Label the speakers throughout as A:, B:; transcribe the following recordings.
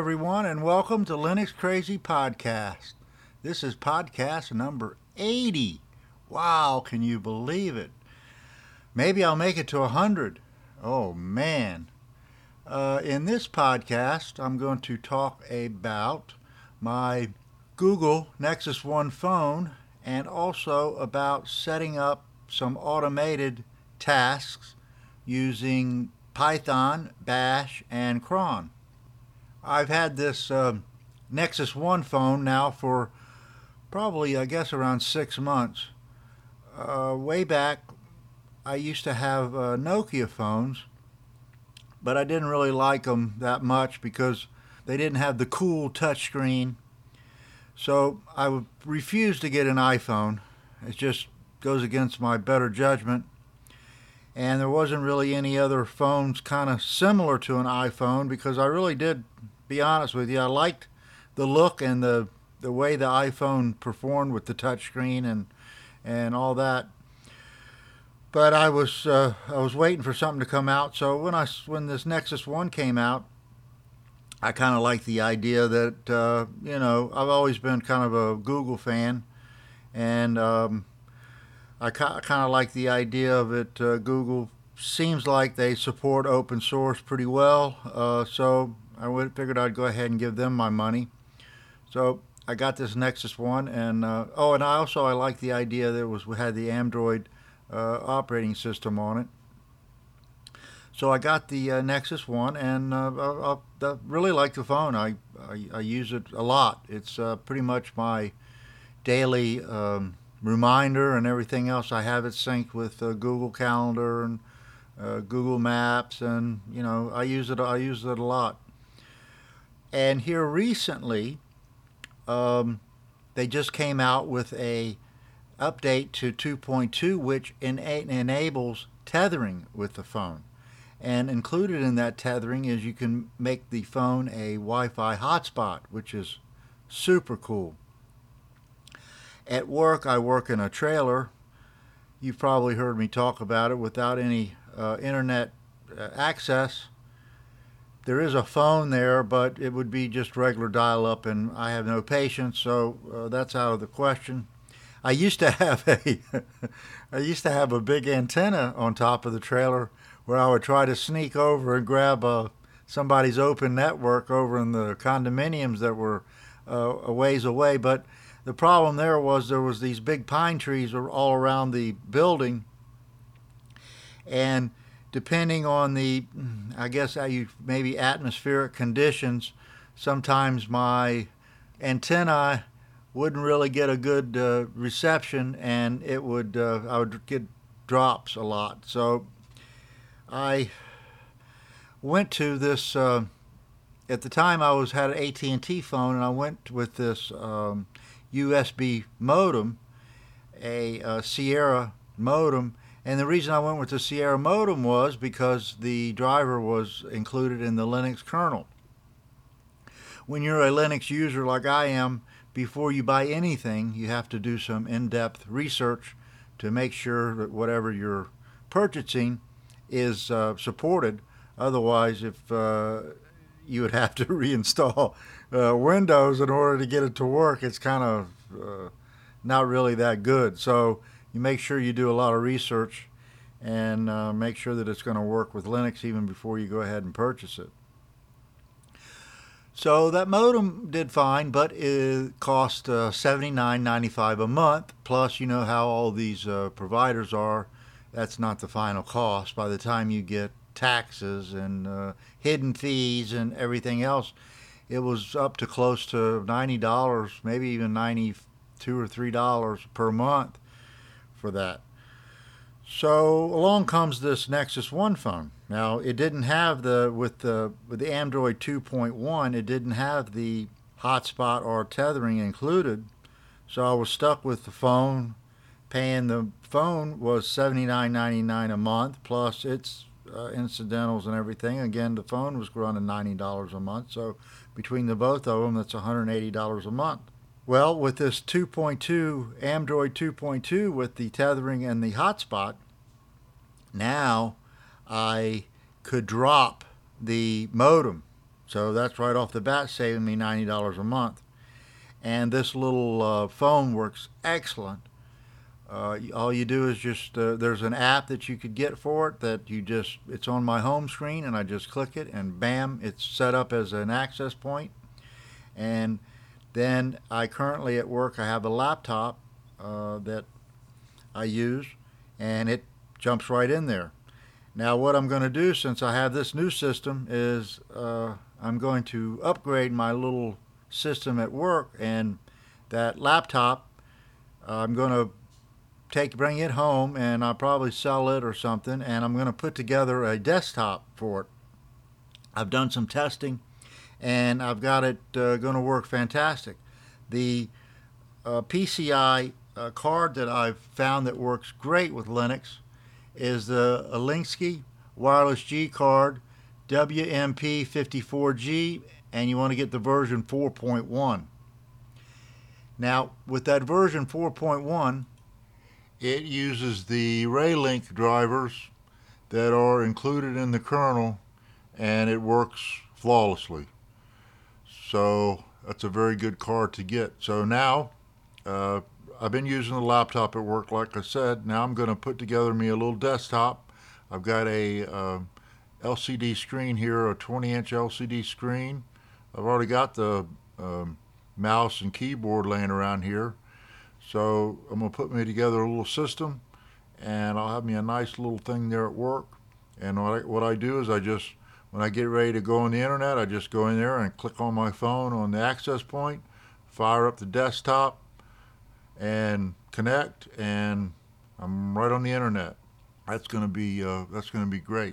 A: everyone, and welcome to Linux Crazy Podcast. This is podcast number 80. Wow, can you believe it? Maybe I'll make it to 100. Oh, man. In this podcast, I'm going to talk about my Google Nexus One phone and also about setting up some automated tasks using Python, Bash, and cron. I've had this Nexus One phone now for probably, I guess, around 6 months. Way back, I used to have Nokia phones, but I didn't really like them that much because they didn't have the cool touchscreen. So I refused to get an iPhone. It just goes against my better judgment. And there wasn't really any other phones kind of similar to an iPhone because I really did, be honest with you, I liked the look and the way the iPhone performed with the touchscreen and all that. But I was waiting for something to come out. So when this Nexus One came out, I kind of liked the idea that I've always been kind of a Google fan, and I kind of like the idea of it. Google seems like they support open source pretty well, so I figured I'd go ahead and give them my money. So I got this Nexus One, and and I like the idea that we had the Android operating system on it. So I got the Nexus One, and I really like the phone. I use it a lot. It's pretty much my daily reminder and everything else. I have it synced with Google Calendar and Google Maps, and I use it a lot. And here recently, they just came out with a update to 2.2, which enables tethering with the phone. And included in that tethering is you can make the phone a Wi-Fi hotspot, which is super cool. At work, I work in a trailer. You've probably heard me talk about it. Without any internet access, there is a phone there, but it would be just regular dial-up, and I have no patience, so that's out of the question. I used to have a big antenna on top of the trailer where I would try to sneak over and grab somebody's open network over in the condominiums that were a ways away, but the problem there was these big pine trees all around the building, and depending on maybe atmospheric conditions, sometimes my antenna wouldn't really get a good reception, and I would get drops a lot. So I went to this. At the time, I had an AT&T phone, and I went with this USB modem, a Sierra modem. And the reason I went with the Sierra modem was because the driver was included in the Linux kernel. When you're a Linux user like I am, before you buy anything, you have to do some in-depth research to make sure that whatever you're purchasing is supported. Otherwise, if you would have to reinstall Windows in order to get it to work, it's kind of not really that good. So you make sure you do a lot of research and make sure that it's going to work with Linux even before you go ahead and purchase it. So that modem did fine, but it cost $79.95 a month. Plus, you know how all these providers are. That's not the final cost. By the time you get taxes and hidden fees and everything else, it was up to close to $90, maybe even $92 or $3 per month for that. So along comes this Nexus One phone. Now it didn't have with the Android 2.1, it didn't have the hotspot or tethering included. So I was stuck with the phone. Paying the phone was $79.99 a month plus its incidentals and everything. Again, the phone was running $90 a month. So between the both of them, that's $180 a month. Well, with this 2.2, Android 2.2 with the tethering and the hotspot, now I could drop the modem So that's right off the bat saving me $90 a month. And this little phone works excellent. All you do is just, there's an app that you could get for it that it's on my home screen, and I just click it and bam, it's set up as an access point. And then I currently at work, I have a laptop that I use, and it jumps right in there. Now what I'm going to do, since I have this new system, is I'm going to upgrade my little system at work, and that laptop, I'm going to bring it home, and I'll probably sell it or something, and I'm going to put together a desktop for it. I've done some testing, and I've got it going to work fantastic. The PCI card that I've found that works great with Linux is the Alinsky Wireless G card WMP54G, and you want to get the version 4.1. Now, with that version 4.1, it uses the Raylink drivers that are included in the kernel, and it works flawlessly. So that's a very good card to get. So now, I've been using the laptop at work, like I said. Now I'm going to put together me a little desktop. I've got a LCD screen here, a 20-inch LCD screen. I've already got the mouse and keyboard laying around here. So I'm going to put me together a little system, and I'll have me a nice little thing there at work. And what I do is when I get ready to go on the internet, I just go in there and click on my phone on the access point, fire up the desktop, and connect, and I'm right on the internet. That's going to be great.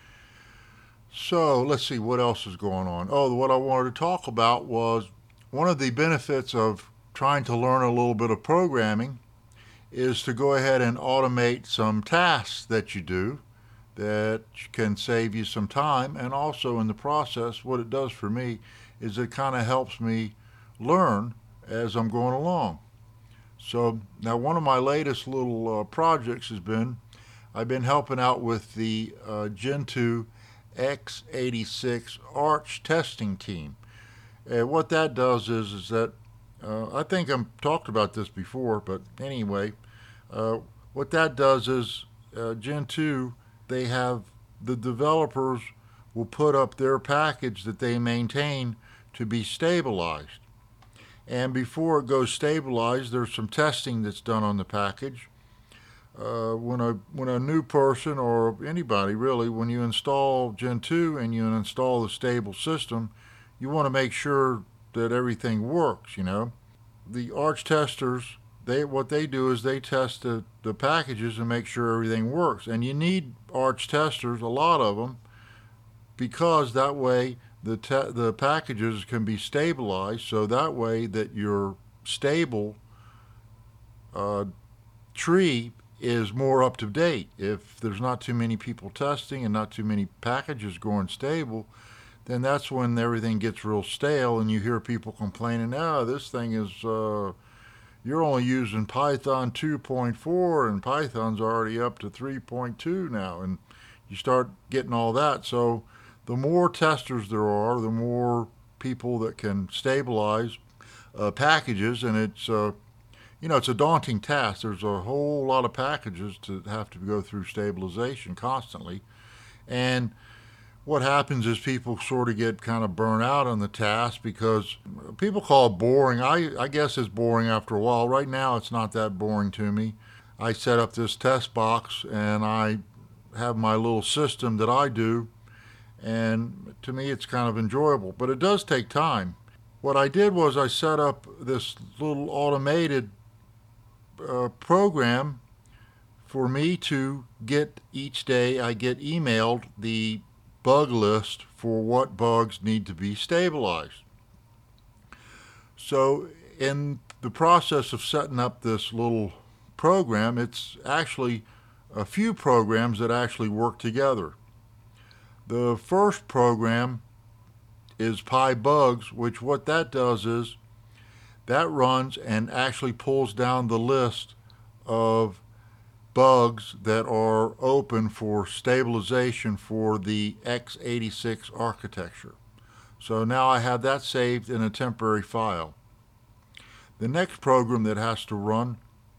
A: So let's see what else is going on. Oh, what I wanted to talk about was one of the benefits of trying to learn a little bit of programming is to go ahead and automate some tasks that you do that can save you some time, and also in the process, what it does for me is it kind of helps me learn as I'm going along. So now one of my latest little projects has been, I've been helping out with the Gentoo x86 Arch testing team. What that does is that I think I've talked about this before, but anyway, what that does is Gentoo, they have the developers will put up their package that they maintain to be stabilized. And before it goes stabilized, there's some testing that's done on the package. When a new person, or anybody really, when you install Gentoo and you install the stable system, you want to make sure that everything works, you know. The Arch testers, what they do is they test the packages and make sure everything works. And you need Arch testers, a lot of them, because that way the packages can be stabilized, so that way that your stable tree is more up to date. If there's not too many people testing and not too many packages going stable, then that's when everything gets real stale and you hear people complaining, this thing is, you're only using Python 2.4 and Python's already up to 3.2 now, and you start getting all that. So the more testers there are, the more people that can stabilize packages, and it's a daunting task. There's a whole lot of packages to have to go through stabilization constantly, and what happens is people sort of get kind of burnt out on the task because people call it boring. I guess it's boring after a while. Right now it's not that boring to me. I set up this test box and I have my little system that I do, and to me it's kind of enjoyable, but it does take time. What I did was I set up this little automated program for me to get each day. I get emailed the bug list for what bugs need to be stabilized. So in the process of setting up this little program, it's actually a few programs that actually work together. The first program is PyBugs, which what that does is that runs and actually pulls down the list of bugs that are open for stabilization for the x86 architecture. So now I have that saved in a temporary file. The next program that has to run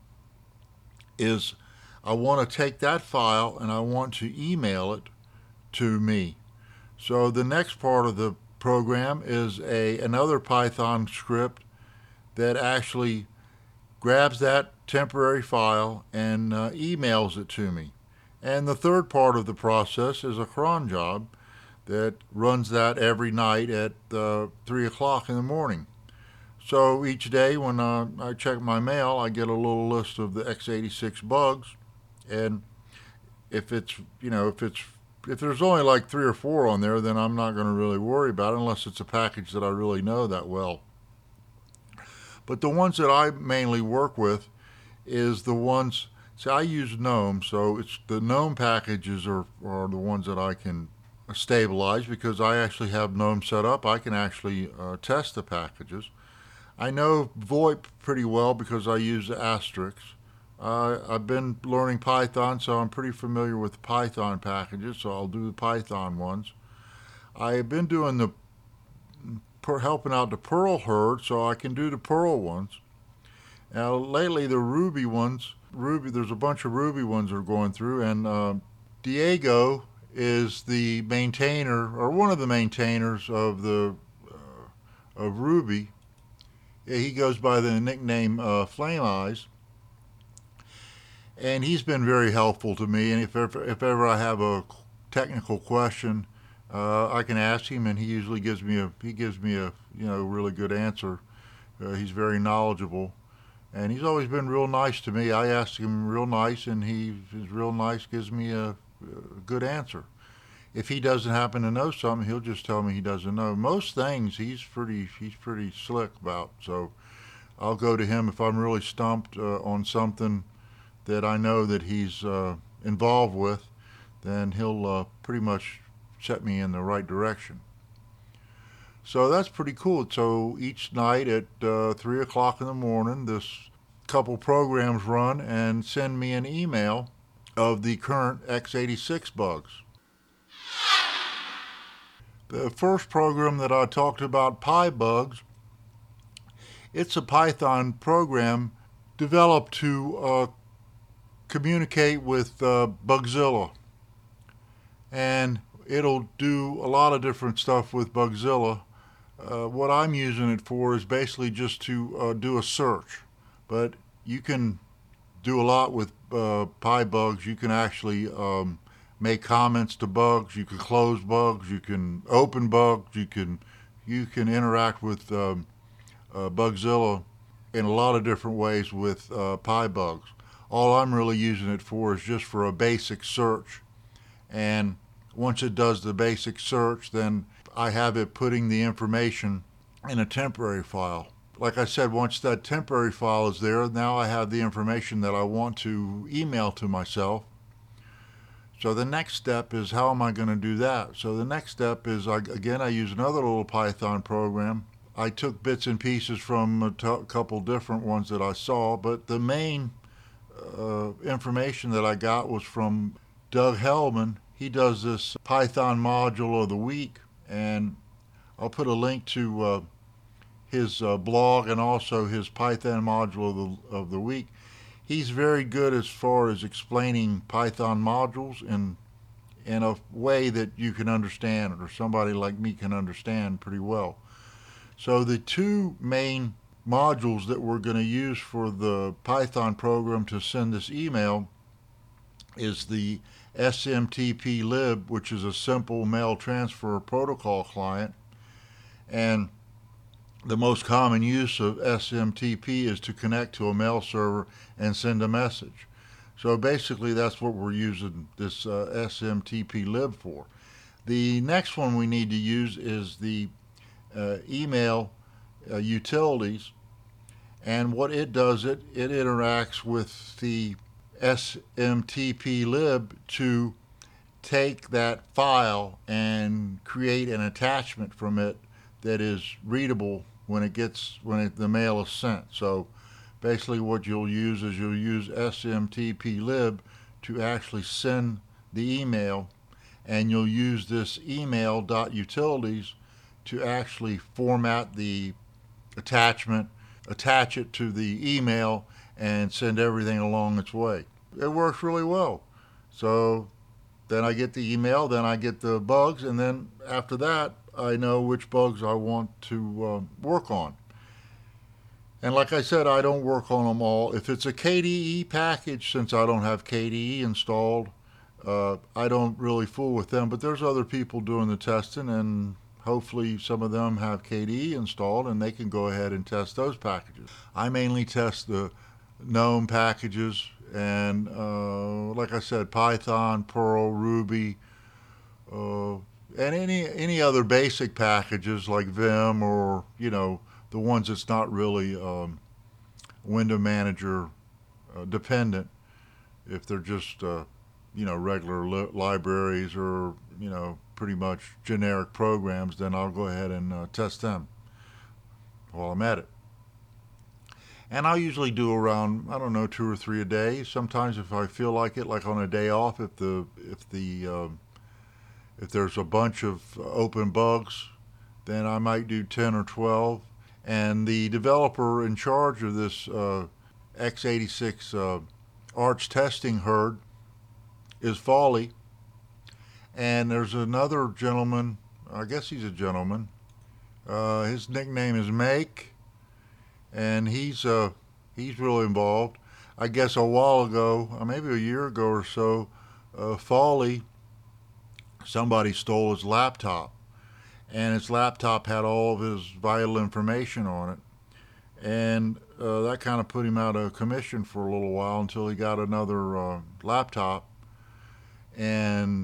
A: is I want to take that file and I want to email it to me. So the next part of the program is another Python script that actually grabs that temporary file and emails it to me. And the third part of the process is a cron job that runs that every night at 3 o'clock in the morning. So each day when I check my mail, I get a little list of the x86 bugs, and if it's if there's only like 3 or 4 on there, then I'm not going to really worry about it unless it's a package that I really know that well. But the ones that I mainly work with is the ones. See, I use GNOME, so it's the GNOME packages are the ones that I can stabilize because I actually have GNOME set up. I can actually test the packages. I know VoIP pretty well because I use the Asterisk. I've been learning Python, so I'm pretty familiar with the Python packages, so I'll do the Python ones. I've been doing helping out the Perl herd, so I can do the Perl ones. Now, lately, the Ruby ones, there's a bunch of Ruby ones that are going through, and Diego is the maintainer, or one of the maintainers of Ruby. He goes by the nickname Flame Eyes, and he's been very helpful to me. And if ever I have a technical question, I can ask him, and he usually gives me a really good answer. He's very knowledgeable, and he's always been real nice to me. I ask him real nice, and he is real nice, gives me a good answer. If he doesn't happen to know something, he'll just tell me he doesn't know. Most things he's pretty slick about. So I'll go to him if I'm really stumped on something that I know that he's involved with. Then he'll pretty much set me in the right direction. So that's pretty cool. So each night at 3 o'clock in the morning, this couple programs run and send me an email of the current x86 bugs. The first program that I talked about, PyBugs, it's a Python program developed to communicate with Bugzilla. And it'll do a lot of different stuff with Bugzilla. What I'm using it for is basically just to do a search. But you can do a lot with PyBugs. You can actually make comments to bugs. You can close bugs. You can open bugs. You can interact with Bugzilla in a lot of different ways with PyBugs. All I'm really using it for is just for a basic search. And once it does the basic search, then I have it putting the information in a temporary file. Like I said, once that temporary file is there, now I have the information that I want to email to myself. So the next step is, how am I going to do that? So the next step is, I use another little Python program. I took bits and pieces from a couple different ones that I saw, but the main information that I got was from Doug Hellman. He does this Python module of the week, and I'll put a link to his blog and also his Python module of the week. He's very good as far as explaining Python modules in a way that you can understand, or somebody like me can understand pretty well. So the two main modules that we're going to use for the Python program to send this email is the SMTP-lib, which is a simple mail transfer protocol client. And the most common use of SMTP is to connect to a mail server and send a message. So basically that's what we're using this SMTP-lib for. The next one we need to use is the email utilities. And what it does, it interacts with the SMTP-lib to take that file and create an attachment from it that is readable when the mail is sent. So basically what you'll use is SMTP-lib to actually send the email, and you'll use this email.utilities to actually format the attachment, attach it to the email, and send everything along its way. It works really well. So then I get the email, then I get the bugs, and then after that, I know which bugs I want to work on. And like I said, I don't work on them all. If it's a KDE package, since I don't have KDE installed, I don't really fool with them. But there's other people doing the testing, and hopefully some of them have KDE installed, and they can go ahead and test those packages. I mainly test the GNOME packages, and like I said, Python, Perl, Ruby, and any other basic packages like Vim, or the ones that's not really window manager dependent. If they're just regular libraries, or pretty much generic programs, then I'll go ahead and test them while I'm at it. And I'll usually do around, I don't know, 2 or 3 a day. Sometimes if I feel like it, like on a day off, if there's a bunch of open bugs, then I might do 10 or 12. And the developer in charge of this x86 Arch testing herd is Folly. And there's another gentleman, I guess he's a gentleman. His nickname is Make, and he's really involved. I guess a while ago, maybe a year ago or so, Folly, somebody stole his laptop, and his laptop had all of his vital information on it, and that kind of put him out of commission for a little while until he got another laptop. And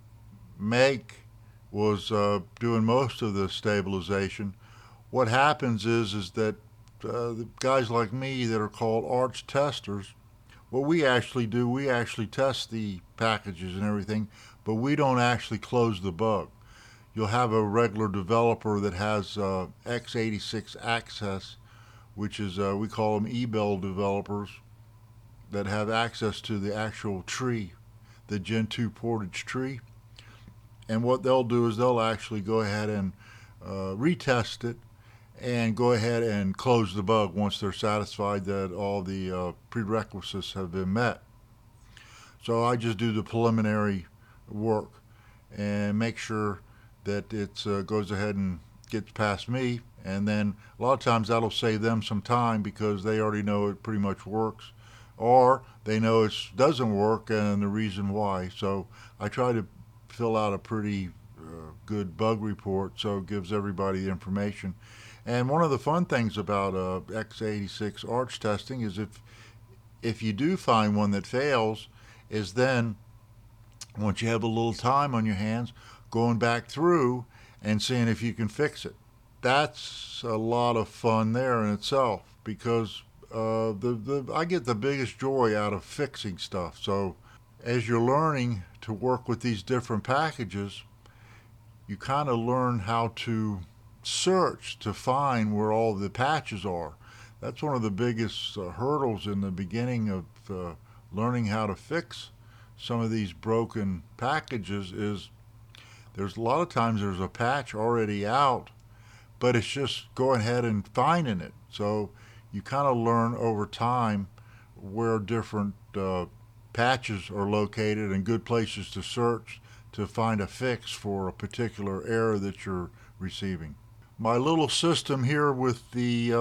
A: Meg was doing most of the stabilization. What happens is that the guys like me that are called Arch testers, what we actually do, we actually test the packages and everything, but we don't actually close the bug. You'll have a regular developer that has x86 access, which is, we call them eBell developers, that have access to the actual tree, the Gen 2 Portage tree. And what they'll do is they'll actually go ahead and retest it and go ahead and close the bug once they're satisfied that all the prerequisites have been met. So I just do the preliminary work and make sure that it goes ahead and gets past me, and then a lot of times that'll save them some time because they already know it pretty much works, or they know it doesn't work and the reason why. So I try to fill out a pretty good bug report so it gives everybody the information. And one of the fun things about x86 Arch testing is if you do find one that fails, is then once you have a little time on your hands, going back through and seeing if you can fix it. That's a lot of fun there in itself, because I get the biggest joy out of fixing stuff. So as you're learning to work with these different packages, you kind of learn how to search to find where all the patches are. That's one of the biggest hurdles in the beginning of learning how to fix some of these broken packages. Is there's a lot of times there's a patch already out, but it's just going ahead and finding it. So you kind of learn over time where different patches are located and good places to search to find a fix for a particular error that you're receiving. My little system here with the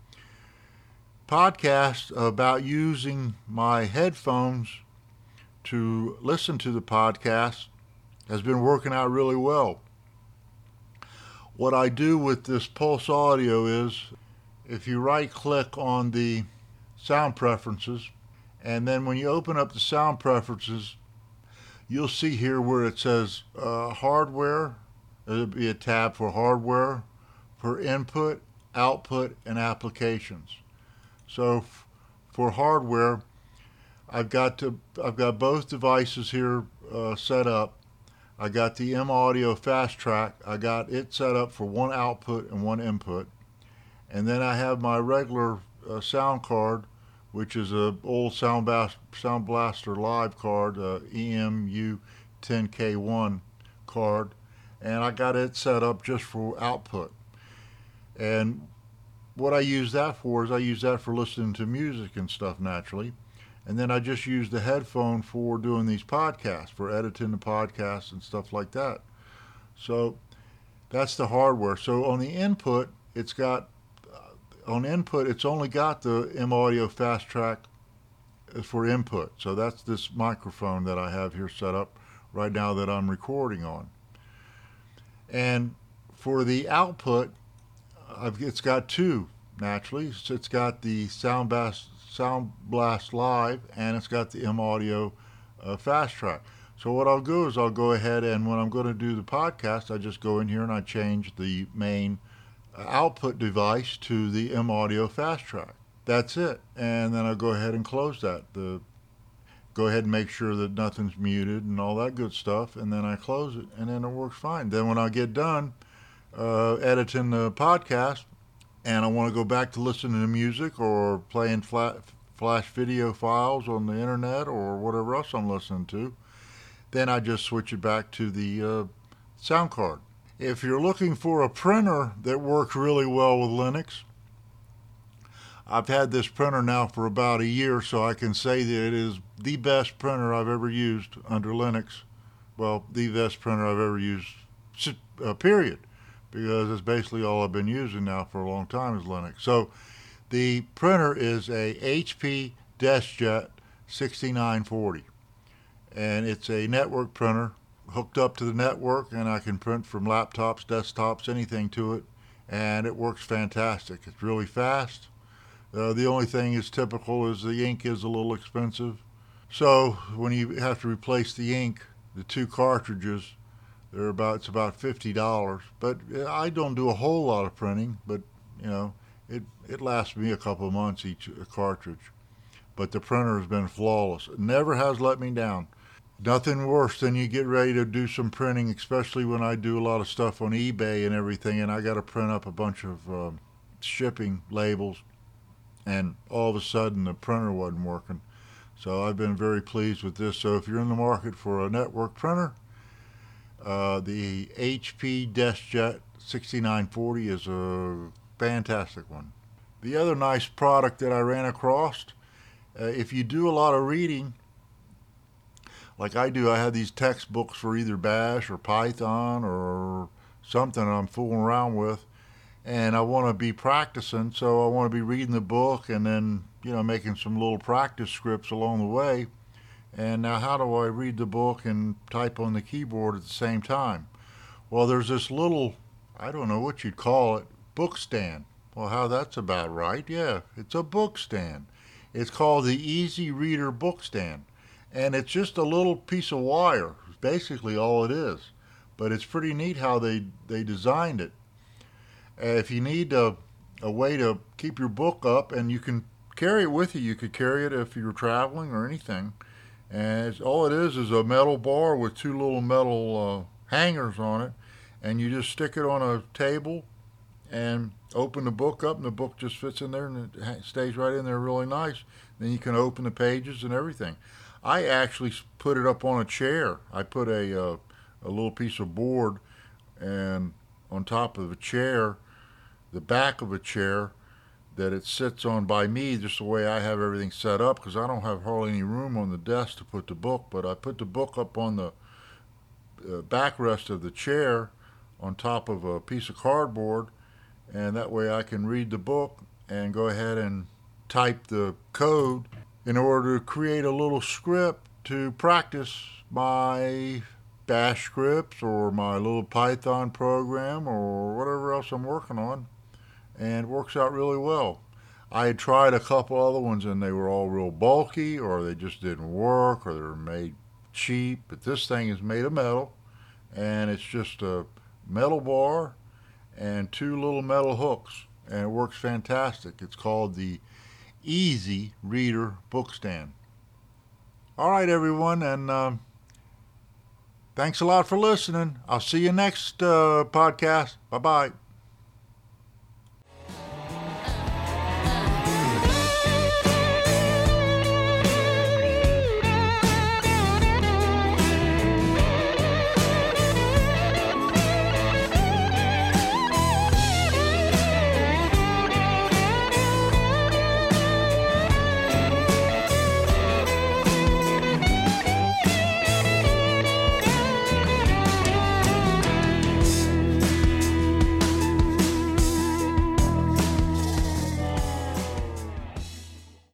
A: podcast about using my headphones to listen to the podcast has been working out really well. What I do with this Pulse Audio is, if you right-click on the sound preferences, and then when you open up the sound preferences, you'll see here where it says hardware. There'll be a tab for hardware, for input, output, and applications. So for hardware, I've got both devices here set up. I got the M-Audio Fast Track. I got it set up for one output and one input. And then I have my regular sound card, which is an old Sound Blaster Live card, EMU 10K1 card. and I got it set up just for output. And what I use that for is I use that for listening to music and stuff naturally. And then I just use the headphone for doing these podcasts, for editing the podcasts and stuff like that. So that's the hardware. So on the input, it's only got the M Audio Fast Track for input. So that's this microphone that I have here set up right now that I'm recording on. And for the output, it's got two naturally. So it's got the Sound Blast Live, and it's got the M Audio Fast Track. So what I'll do is I'll go ahead, and when I'm going to do the podcast, I just go in here and I change the main output device to the M Audio Fast Track. That's it. And then I'll go ahead and close that. Go ahead and make sure that nothing's muted and all that good stuff, and then I close it, and then it works fine. Then when I get done editing the podcast, and I want to go back to listening to music or playing flash video files on the internet or whatever else I'm listening to, then I just switch it back to the sound card. If you're looking for a printer that works really well with Linux, I've had this printer now for about a year, so I can say that it is the best printer I've ever used under Linux. Well, the best printer I've ever used, period, because it's basically all I've been using now for a long time is Linux. So the printer is a HP DeskJet 6940, and it's a network printer hooked up to the network, and I can print from laptops, desktops, anything to it, and it works fantastic. It's really fast. The only thing is typical is the ink is a little expensive. So when you have to replace the ink, the two cartridges, it's about $50. But I don't do a whole lot of printing, but it lasts me a couple of months each cartridge. But the printer has been flawless. It never has let me down. Nothing worse than you get ready to do some printing, especially when I do a lot of stuff on eBay and everything, and I got to print up a bunch of shipping labels, and all of a sudden the printer wasn't working. So I've been very pleased with this. So if you're in the market for a network printer, the HP DeskJet 6940 is a fantastic one. The other nice product that I ran across, if you do a lot of reading, like I do, I have these textbooks for either Bash or Python or something I'm fooling around with, and I want to be practicing, so I want to be reading the book and then, making some little practice scripts along the way. And now how do I read the book and type on the keyboard at the same time? Well, there's this little, I don't know what you'd call it, book stand. Well, how that's about right. Yeah, it's a book stand. It's called the Easy Reader Book Stand. And it's just a little piece of wire. It's basically all it is. But it's pretty neat how they designed it. If you need a way to keep your book up, and you can carry it with you. You could carry it if you're traveling or anything. And all it is a metal bar with two little metal hangers on it. And you just stick it on a table and open the book up, and the book just fits in there, and it stays right in there really nice. Then you can open the pages and everything. I actually put it up on a chair. I put a little piece of board and on top of a chair, the back of a chair, that it sits on by me, just the way I have everything set up, because I don't have hardly any room on the desk to put the book. But I put the book up on the backrest of the chair on top of a piece of cardboard, and that way I can read the book and go ahead and type the code in order to create a little script to practice my Bash scripts or my little Python program or whatever else I'm working on, and it works out really well. I had tried a couple other ones and they were all real bulky, or they just didn't work, or they were made cheap, but this thing is made of metal, and it's just a metal bar and two little metal hooks, and it works fantastic. It's called the Easy Reader Book Stand. All right, everyone, and thanks a lot for listening. I'll see you next podcast. Bye-bye.